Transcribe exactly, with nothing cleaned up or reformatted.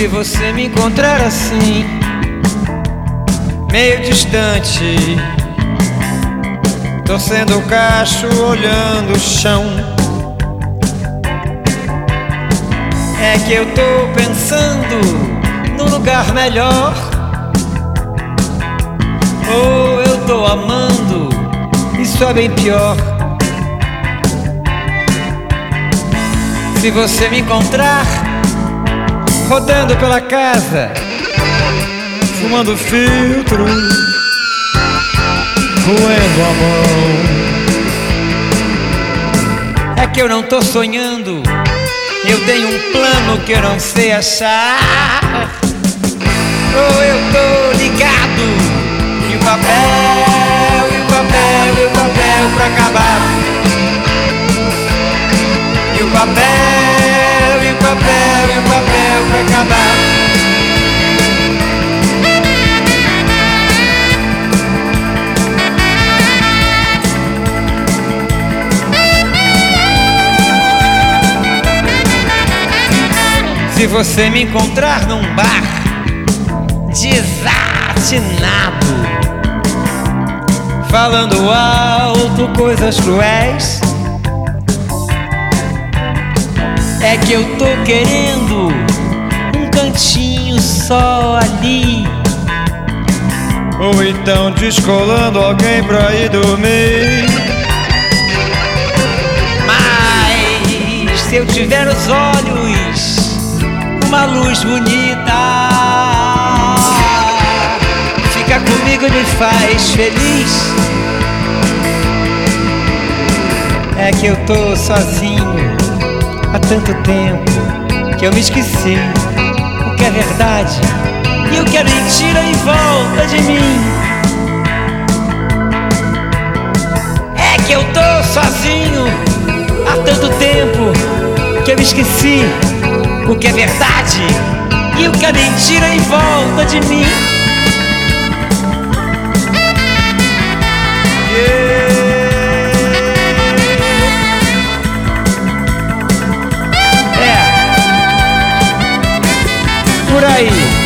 Se você me encontrar assim, meio distante, torcendo o cacho, olhando o chão, é que eu tô pensando num lugar melhor. Ou eu tô amando, isso é bem pior. Se você me encontrar rodando pela casa, fumando filtro, roendo a mão, é que eu não tô sonhando, eu tenho um plano que eu não sei achar. Ou eu tô ligado, e o papel, e o papel, e o papel pra acabar. E o papel, e o papel, e o papel pra acabar. Se você me encontrar num bar desatinado, falando alto coisas cruéis, é que eu tô querendo um cantinho só ali. Ou então descolando alguém pra ir dormir. Mas se eu tiver os olhos uma luz bonita, fica comigo e me faz feliz. É que eu tô sozinho há tanto tempo que eu me esqueci o que é verdade e o que é mentira em volta de mim. É que eu tô sozinho há tanto tempo que eu me esqueci o que é verdade e o que é mentira em volta de mim. Por aí.